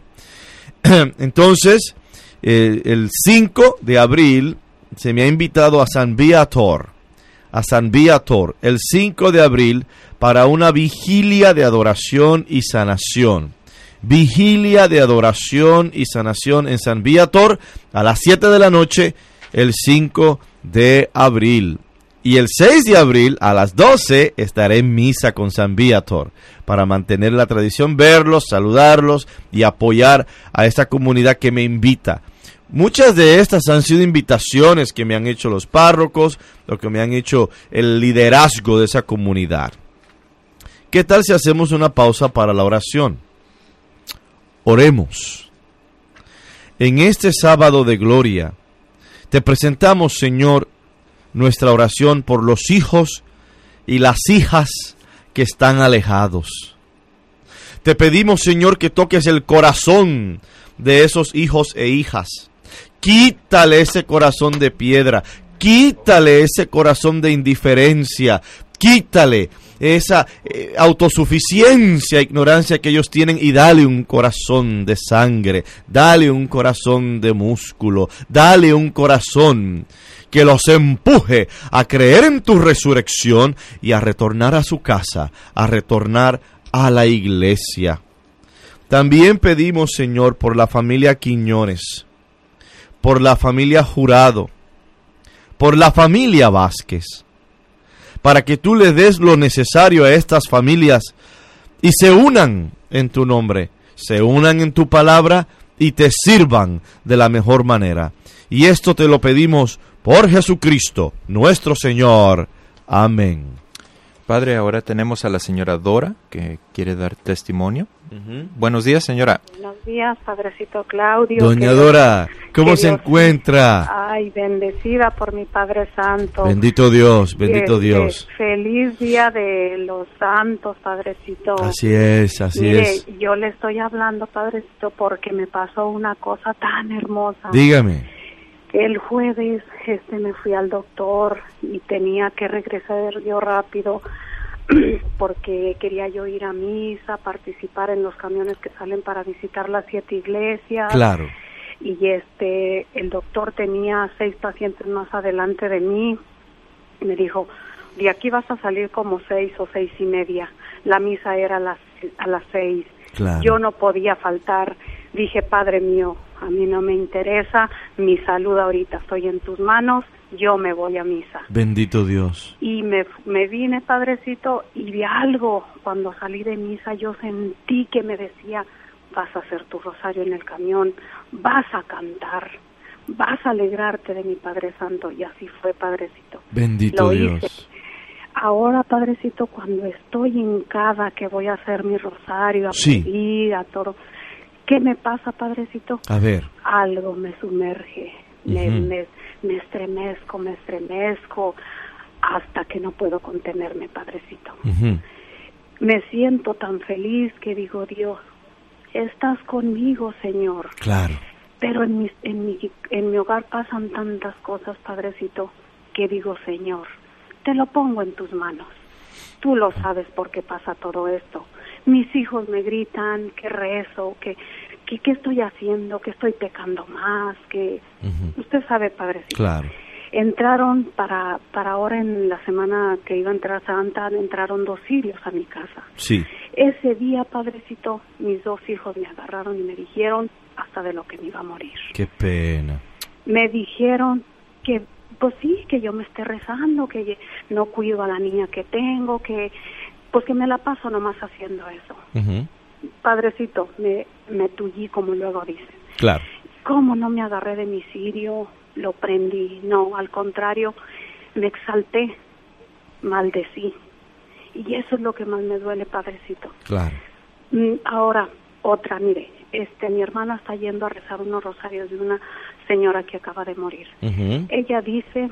Entonces, eh, el cinco de abril se me ha invitado a San Viator, a San Viator, el cinco de abril para una vigilia de adoración y sanación. Vigilia de adoración y sanación en San Viator a las siete de la noche, el cinco de abril. Y el seis de abril a las doce estaré en misa con San Viator para mantener la tradición, verlos, saludarlos y apoyar a esta comunidad que me invita. Muchas de estas han sido invitaciones que me han hecho los párrocos, lo que me han hecho el liderazgo de esa comunidad. ¿Qué tal si hacemos una pausa para la oración? Oremos. En este sábado de gloria, te presentamos, Señor, nuestra oración por los hijos y las hijas que están alejados. Te pedimos, Señor, que toques el corazón de esos hijos e hijas. Quítale ese corazón de piedra, quítale ese corazón de indiferencia, quítale esa eh, autosuficiencia, ignorancia que ellos tienen y dale un corazón de sangre, dale un corazón de músculo, dale un corazón que los empuje a creer en tu resurrección y a retornar a su casa, a retornar a la iglesia. También pedimos, Señor, por la familia Quiñones, por la familia Jurado, por la familia Vázquez, para que tú le des lo necesario a estas familias y se unan en tu nombre, se unan en tu palabra y te sirvan de la mejor manera. Y esto te lo pedimos por Jesucristo, nuestro Señor. Amén. Padre, ahora tenemos a la señora Dora, que quiere dar testimonio. Uh-huh. Buenos días, señora. Buenos días, Padrecito Claudio. Doña que Dora, ¿cómo Dios, se encuentra? Ay, bendecida por mi Padre Santo. Bendito Dios, bendito Este, Dios. Feliz día de los santos, Padrecito. Así es, así Mire, es. yo le estoy hablando, Padrecito, porque me pasó una cosa tan hermosa. Dígame. El jueves este me fui al doctor y tenía que regresar yo rápido porque quería yo ir a misa, participar en los camiones que salen para visitar las siete iglesias. Claro. Y este el doctor tenía seis pacientes más adelante de mí. Me dijo, de aquí vas a salir como seis o seis y media. La misa era a las, a las seis. Claro. Yo no podía faltar. Dije, Padre mío, a mí no me interesa mi salud ahorita, estoy en tus manos, yo me voy a misa. Bendito Dios. Y me, me vine, Padrecito, y de algo, cuando salí de misa, yo sentí que me decía, vas a hacer tu rosario en el camión, vas a cantar, vas a alegrarte de mi Padre Santo, y así fue, Padrecito. Bendito Lo Dios. hice. Ahora, Padrecito, cuando estoy hincada, que voy a hacer mi rosario, a Sí. pedir, a todo, ¿qué me pasa, Padrecito? A ver. Algo me sumerge, me, Ujú. me, me estremezco, me estremezco, hasta que no puedo contenerme, Padrecito. Uh-huh. Me siento tan feliz que digo, Dios, estás conmigo, Señor. Claro. Pero en mi, en mi, en mi hogar pasan tantas cosas, Padrecito, que digo, Señor, te lo pongo en tus manos. Tú lo sabes por qué pasa todo esto. Mis hijos me gritan que rezo, que que qué estoy haciendo, que estoy pecando más, que Uh-huh. usted sabe, Padrecito. Claro. Entraron para para ahora en la semana que iba a entrar Santa, entraron dos sirios a mi casa. Sí. Ese día, Padrecito, mis dos hijos me agarraron y me dijeron hasta de lo que me iba a morir. Qué pena. Me dijeron que, pues sí, que yo me esté rezando, que no cuido a la niña que tengo, que pues que me la paso nomás haciendo eso. Uh-huh. Padrecito, me, me tullí, como luego dicen. Claro. ¿Cómo no me agarré de mi cirio? Lo prendí. No, al contrario, me exalté, maldecí. Y eso es lo que más me duele, Padrecito. Claro. Mm, Ahora, otra, mire, este, mi hermana está yendo a rezar unos rosarios de una señora que acaba de morir. Uh-huh. Ella dice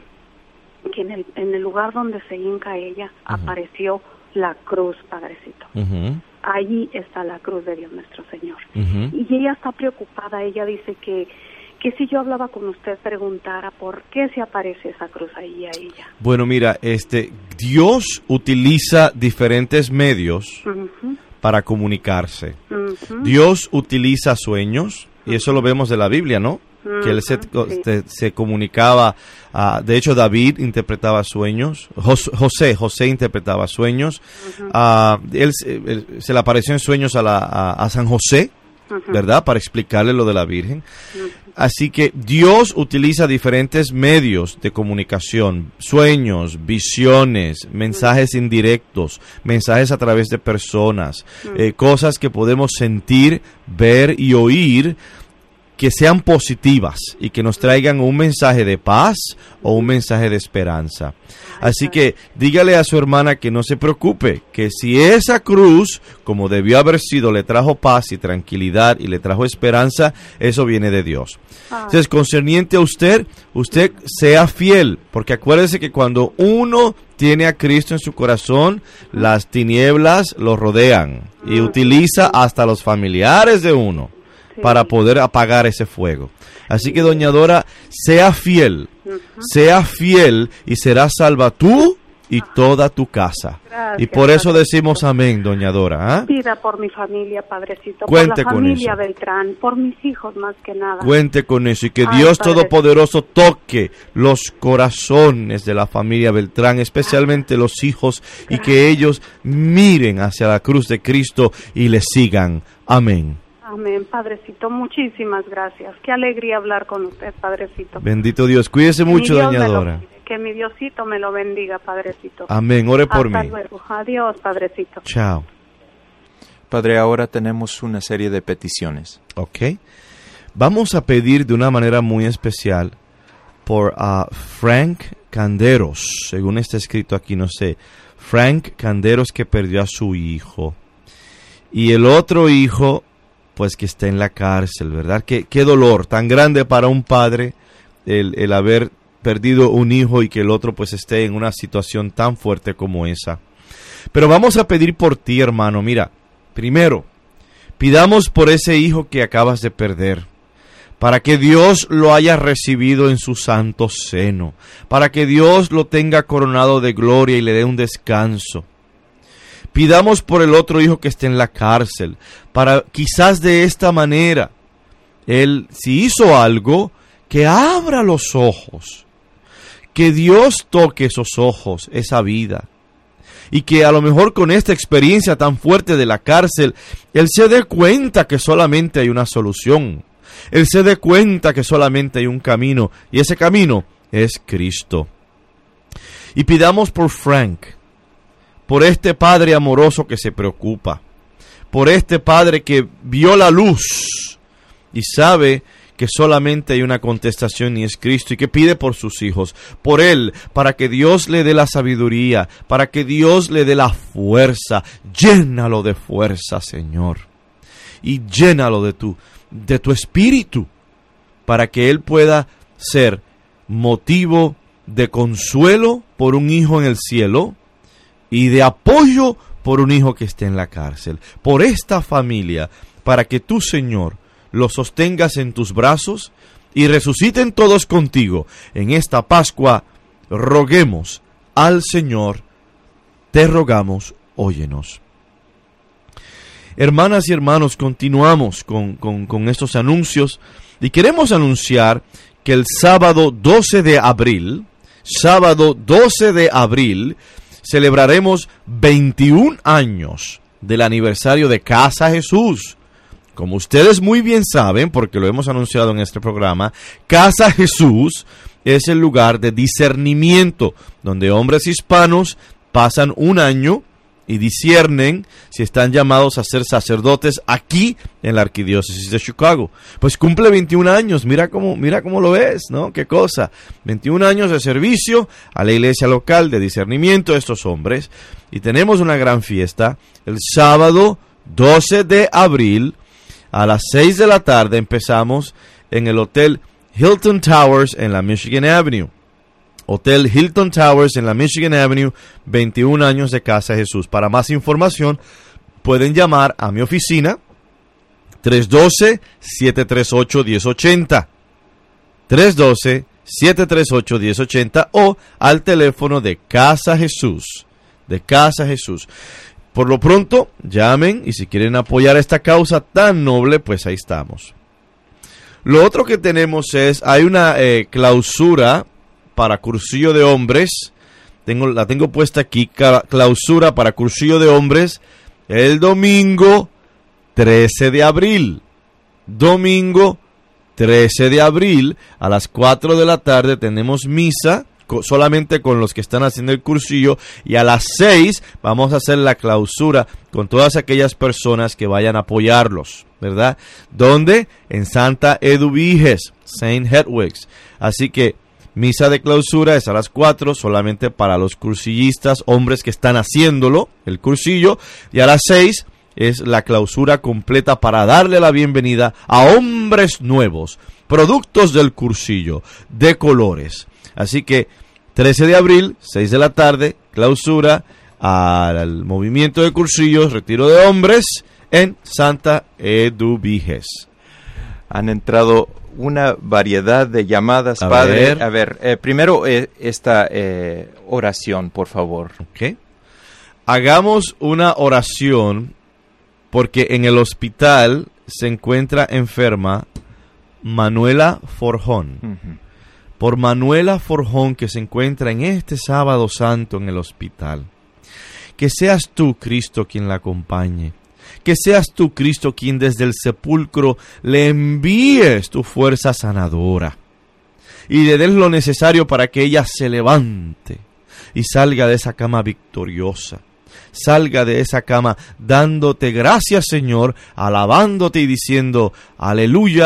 que en el, en el lugar donde se hinca ella, Uh-huh. apareció la cruz, Padrecito. Uh-huh. Allí está la cruz de Dios nuestro Señor. Uh-huh. Y ella está preocupada, ella dice que, que si yo hablaba con usted, preguntara por qué se aparece esa cruz ahí a ella. Bueno, mira, este Dios utiliza diferentes medios Ujú, para comunicarse. ujú, Dios utiliza sueños, y eso lo vemos de la Biblia, ¿no? Que él se, ujú, sí. se, se comunicaba, uh, de hecho David interpretaba sueños, Jos- José, José interpretaba sueños, Ujú. uh, él, él- se le apareció en sueños a, la, a, a San José, Ujú, ¿verdad? Para explicarle lo de la Virgen. ujú. Así que Dios utiliza diferentes medios de comunicación, sueños, visiones, mensajes indirectos, mensajes a través de personas, eh, cosas que podemos sentir, ver y oír, que sean positivas y que nos traigan un mensaje de paz o un mensaje de esperanza. Así que dígale a su hermana que no se preocupe, que si esa cruz, como debió haber sido, le trajo paz y tranquilidad y le trajo esperanza, eso viene de Dios. Ah. Entonces, concerniente a usted, usted sea fiel, porque acuérdese que cuando uno tiene a Cristo en su corazón, las tinieblas lo rodean y utiliza hasta los familiares de uno para poder apagar ese fuego. Así que, doña Dora, sea fiel, sea fiel y serás salva tú y toda tu casa. Gracias, Y por eso Padre. decimos amén, doña Dora. ¿ah? Pida por mi familia, Padrecito, Cuente por la con familia eso. Beltrán, por mis hijos más que nada. Cuente con eso y que Ay, Dios Padre. Todopoderoso toque los corazones de la familia Beltrán, especialmente los hijos, y que ellos miren hacia la cruz de Cristo y le sigan. Amén. Amén, Padrecito, muchísimas gracias. Qué alegría hablar con usted, Padrecito. Bendito Dios. Cuídese Que mi mucho, Dios doña me lo Dora. cuide, que mi Diosito me lo bendiga, Padrecito. Amén. Ore por Hasta mí. luego. Adiós, Padrecito. Chao. Padre, ahora tenemos una serie de peticiones. Ok. vamos a pedir de una manera muy especial por uh, Frank Canderos, según está escrito aquí, no sé, Frank Canderos, que perdió a su hijo. Y el otro hijo, pues que está en la cárcel, ¿verdad? Qué, qué dolor tan grande para un padre el, el haber perdido un hijo y que el otro pues esté en una situación tan fuerte como esa. Pero vamos a pedir por ti, hermano. Mira, primero, pidamos por ese hijo que acabas de perder, para que Dios lo haya recibido en su santo seno, para que Dios lo tenga coronado de gloria y le dé un descanso. Pidamos por el otro hijo que esté en la cárcel, para quizás de esta manera, él, si hizo algo, que abra los ojos, que Dios toque esos ojos, esa vida, y que a lo mejor con esta experiencia tan fuerte de la cárcel, él se dé cuenta que solamente hay una solución, él se dé cuenta que solamente hay un camino, y ese camino es Cristo. Y pidamos por Frank, por este padre amoroso que se preocupa, por este padre que vio la luz y sabe que solamente hay una contestación y es Cristo, y que pide por sus hijos, por él, para que Dios le dé la sabiduría, para que Dios le dé la fuerza. Llénalo de fuerza, Señor, y llénalo de tu, de tu espíritu, para que él pueda ser motivo de consuelo por un hijo en el cielo, y de apoyo por un hijo que esté en la cárcel, por esta familia, para que tú, Señor, los sostengas en tus brazos y resuciten todos contigo. En esta Pascua, roguemos al Señor, te rogamos, óyenos. Hermanas y hermanos, continuamos con, con, con estos anuncios, y queremos anunciar que el sábado doce de abril, sábado doce de abril, celebraremos veintiún años del aniversario de Casa Jesús. Como ustedes muy bien saben, porque lo hemos anunciado en este programa, Casa Jesús es el lugar de discernimiento, donde hombres hispanos pasan un año y disciernen si están llamados a ser sacerdotes aquí en la Arquidiócesis de Chicago. Pues cumple veintiún años, mira cómo, mira cómo lo ves, ¿no? Qué cosa. veintiún años de servicio a la iglesia local, de discernimiento de estos hombres. Y tenemos una gran fiesta el sábado doce de abril a las seis de la tarde. Empezamos en el Hotel Hilton Towers en la Michigan Avenue. Hotel Hilton Towers en la Michigan Avenue, veintiún años de Casa Jesús. Para más información, pueden llamar a mi oficina, tres uno dos, siete tres ocho, uno cero ocho cero, tres uno dos, siete tres ocho, uno cero ocho cero, o al teléfono de Casa Jesús, de Casa Jesús. Por lo pronto, llamen, y si quieren apoyar esta causa tan noble, pues ahí estamos. Lo otro que tenemos es, hay una eh, clausura para cursillo de hombres. Tengo, la tengo puesta aquí, clausura para cursillo de hombres, el domingo trece de abril. Domingo trece de abril, a las cuatro de la tarde tenemos misa, solamente con los que están haciendo el cursillo, y a las seis vamos a hacer la clausura con todas aquellas personas que vayan a apoyarlos, ¿verdad? ¿Dónde? En Santa Eduviges, Saint Hedwig's. Así que misa de clausura es a las cuatro, solamente para los cursillistas, hombres que están haciéndolo, el cursillo, y a las seis es la clausura completa para darle la bienvenida a hombres nuevos, productos del cursillo, de colores. Así que trece de abril, seis de la tarde, clausura al movimiento de cursillos, retiro de hombres en Santa Eduviges. Han entrado una variedad de llamadas, a padre. Ver. A ver, eh, primero eh, esta eh, oración, por favor. Okay. Hagamos una oración porque en el hospital se encuentra enferma Manuela Forjón. Uh-huh. Por Manuela Forjón, que se encuentra en este sábado santo en el hospital. Que seas tú, Cristo, quien la acompañe. Que seas tú, Cristo, quien desde el sepulcro le envíes tu fuerza sanadora. Y le des lo necesario para que ella se levante y salga de esa cama victoriosa. Salga de esa cama dándote gracias, Señor, alabándote y diciendo, aleluya,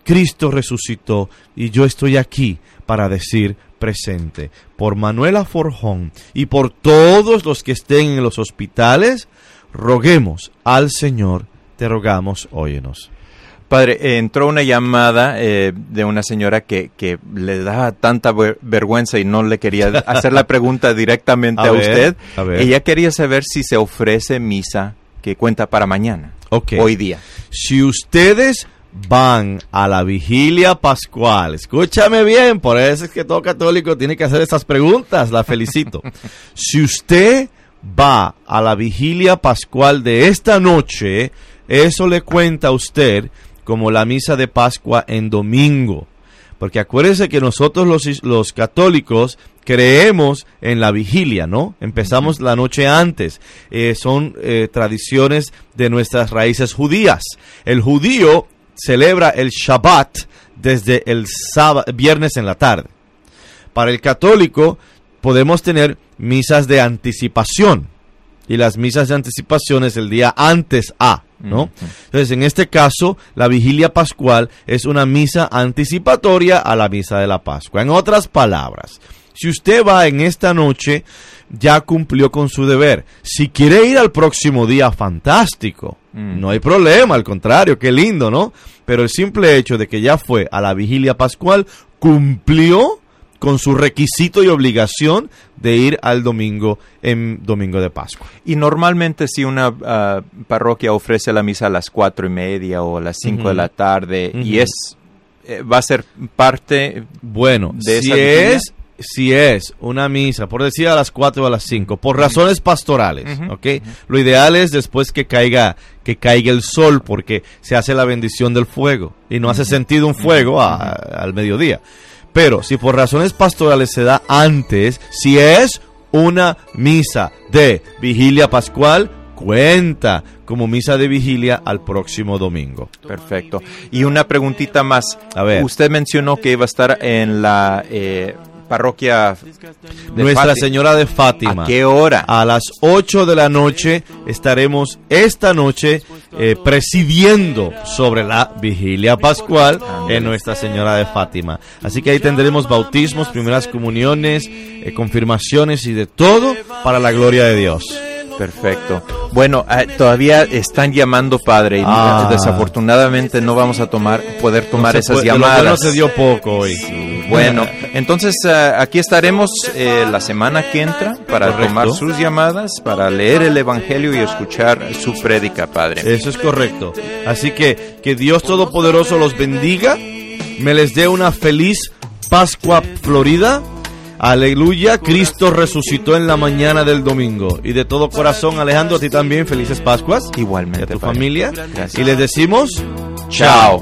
Cristo resucitó y yo estoy aquí para decir presente. Por Manuela Forjón y por todos los que estén en los hospitales, roguemos al Señor, te rogamos, óyenos. Padre, eh, entró una llamada eh, de una señora que, que le da tanta ver- vergüenza y no le quería hacer la pregunta directamente a, A a ver, usted. a ver. Ella quería saber si se ofrece misa que cuenta para mañana, Ok. hoy día. Si ustedes van a la vigilia pascual, escúchame bien, por eso es que todo católico tiene que hacer estas preguntas, la felicito. Si usted va a la vigilia pascual de esta noche, eso le cuenta a usted como la misa de Pascua en domingo. Porque acuérdense que nosotros los, los católicos creemos en la vigilia, ¿no? Empezamos la noche antes. Eh, son eh, tradiciones de nuestras raíces judías. El judío celebra el Shabbat desde el sábado, viernes en la tarde. Para el católico podemos tener misas de anticipación. Y las misas de anticipación es el día antes a, ¿no? Entonces, en este caso, la vigilia pascual es una misa anticipatoria a la misa de la Pascua. En otras palabras, si usted va en esta noche, ya cumplió con su deber. Si quiere ir al próximo día, fantástico. Mm. No hay problema, al contrario, qué lindo, ¿no? Pero el simple hecho de que ya fue a la vigilia pascual, cumplió con su requisito y obligación de ir al domingo en domingo de Pascua. Y normalmente si una uh, parroquia ofrece la misa a las cuatro y media o a las cinco uh-huh. de la tarde uh-huh. y es eh, va a ser parte bueno de si esa vigilia? es si es una misa, por decir a las cuatro o a las cinco, por razones pastorales, uh-huh. ¿ok? Uh-huh. Lo ideal es después que caiga que caiga el sol, porque se hace la bendición del fuego y no uh-huh. hace sentido un fuego a, a, al mediodía. Pero si por razones pastorales se da antes, si es una misa de vigilia pascual, cuenta como misa de vigilia al próximo domingo. Perfecto. Y una preguntita más. A ver. Usted mencionó que iba a estar en la eh, parroquia de Nuestra Fátima. Señora de Fátima. ¿A qué hora? A las ocho de la noche estaremos esta noche eh, presidiendo sobre la vigilia pascual en Nuestra Señora de Fátima. Así que ahí tendremos bautismos, primeras comuniones, eh, confirmaciones y de todo para la gloria de Dios. Perfecto. Bueno, eh, todavía están llamando, padre, y ah. desafortunadamente no vamos a tomar poder tomar no esas puede, llamadas. No se dio poco hoy. Sí, bueno, entonces uh, aquí estaremos eh, la semana que entra para correcto. Tomar sus llamadas, para leer el Evangelio y escuchar su prédica, padre. Eso es correcto. Así que que Dios Todopoderoso los bendiga, me les dé una feliz Pascua Florida. Aleluya, Cristo resucitó en la mañana del domingo. Y de todo corazón, Alejandro, a ti también, felices Pascuas. Igualmente, y a tu padre. familia. Gracias. Y les decimos, chao.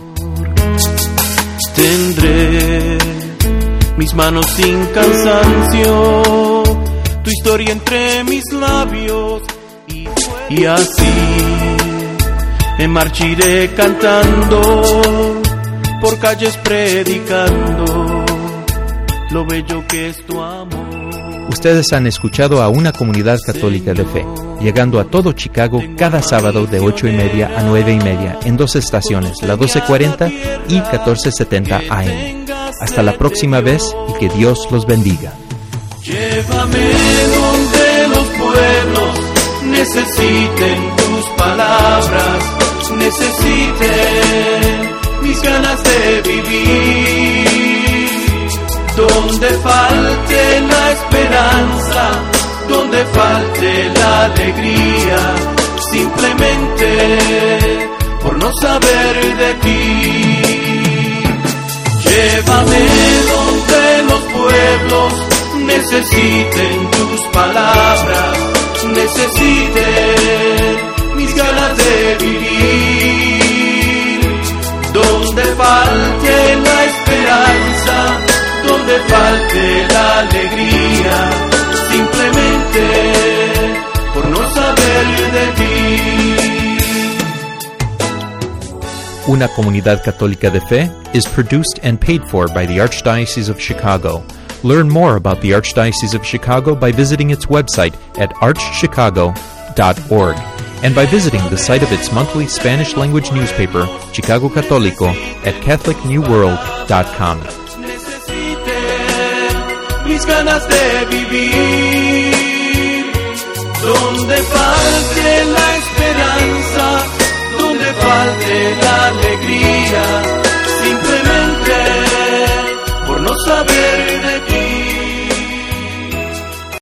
Tendré mis manos sin cansancio, tu historia entre mis labios, y, y así me marchiré cantando, por calles predicando lo bello que es tu amor. Ustedes han escuchado a Una Comunidad Católica de Fe, llegando a todo Chicago cada sábado de ocho y media a nueve y media en dos estaciones, la doce cuarenta y catorce setenta A M. Hasta la próxima vez y que Dios los bendiga. Llévame donde los pueblos necesiten tus palabras, necesiten mis ganas de vivir. Donde falte la esperanza, donde falte la alegría, simplemente por no saber de ti. Llévame donde los pueblos necesiten tus palabras, necesiten mis ganas de vivir. Donde falte la esperanza, donde falte la alegría, simplemente por no saber de ti. Una Comunidad Católica de Fe is produced and paid for by the Archdiocese of Chicago. Learn more about the Archdiocese of Chicago by visiting its website at arch chicago dot org. and by visiting the site of its monthly Spanish-language newspaper, Chicago Católico, at catholic new world dot com. Mis ganas de vivir, donde falte la esperanza, donde falte la alegría, simplemente por no saber